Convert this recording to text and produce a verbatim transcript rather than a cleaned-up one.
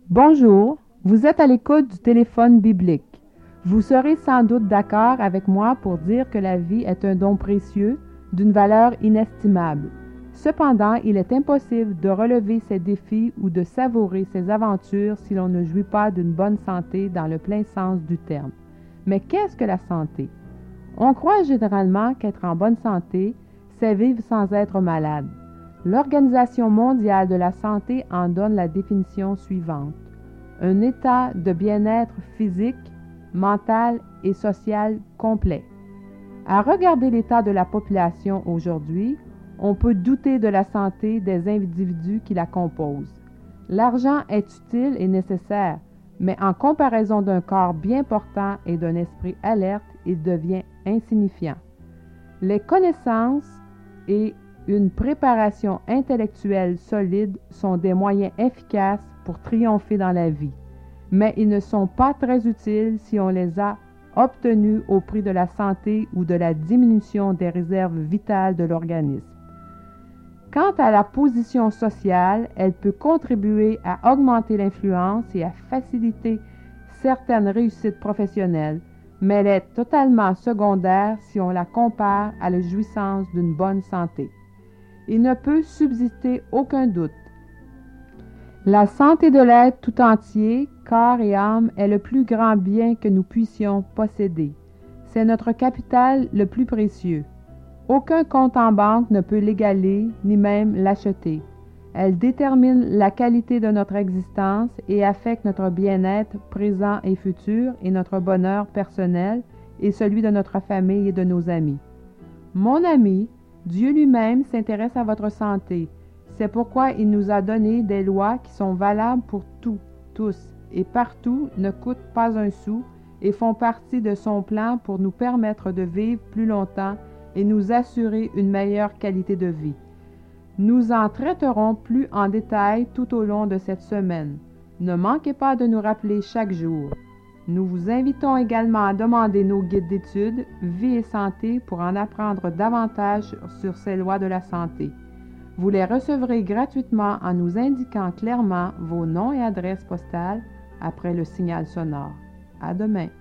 Bonjour, vous êtes à l'écoute du téléphone biblique. Vous serez sans doute d'accord avec moi pour dire que la vie est un don précieux, d'une valeur inestimable. Cependant, il est impossible de relever ces défis ou de savourer ces aventures si l'on ne jouit pas d'une bonne santé dans le plein sens du terme. Mais qu'est-ce que la santé? On croit généralement qu'être en bonne santé, c'est vivre sans être malade. L'Organisation mondiale de la santé en donne la définition suivante. Un état de bien-être physique, mental et social complet. À regarder l'état de la population aujourd'hui, on peut douter de la santé des individus qui la composent. L'argent est utile et nécessaire, mais en comparaison d'un corps bien portant et d'un esprit alerte, il devient insignifiant. Les connaissances et une préparation intellectuelle solide sont des moyens efficaces pour triompher dans la vie, mais ils ne sont pas très utiles si on les a obtenus au prix de la santé ou de la diminution des réserves vitales de l'organisme. Quant à la position sociale, elle peut contribuer à augmenter l'influence et à faciliter certaines réussites professionnelles, mais elle est totalement secondaire si on la compare à la jouissance d'une bonne santé. Il ne peut subsister aucun doute. La santé de l'être tout entier, corps et âme, est le plus grand bien que nous puissions posséder. C'est notre capital le plus précieux. Aucun compte en banque ne peut l'égaler, ni même l'acheter. Elle détermine la qualité de notre existence et affecte notre bien-être présent et futur et notre bonheur personnel et celui de notre famille et de nos amis. Mon ami, Dieu lui-même s'intéresse à votre santé. C'est pourquoi il nous a donné des lois qui sont valables pour tout, tous, et partout, ne coûtent pas un sou et font partie de son plan pour nous permettre de vivre plus longtemps et nous assurer une meilleure qualité de vie. Nous en traiterons plus en détail tout au long de cette semaine. Ne manquez pas de nous rappeler chaque jour. Nous vous invitons également à demander nos guides d'études, Vie et santé, pour en apprendre davantage sur ces lois de la santé. Vous les recevrez gratuitement en nous indiquant clairement vos noms et adresses postales après le signal sonore. À demain.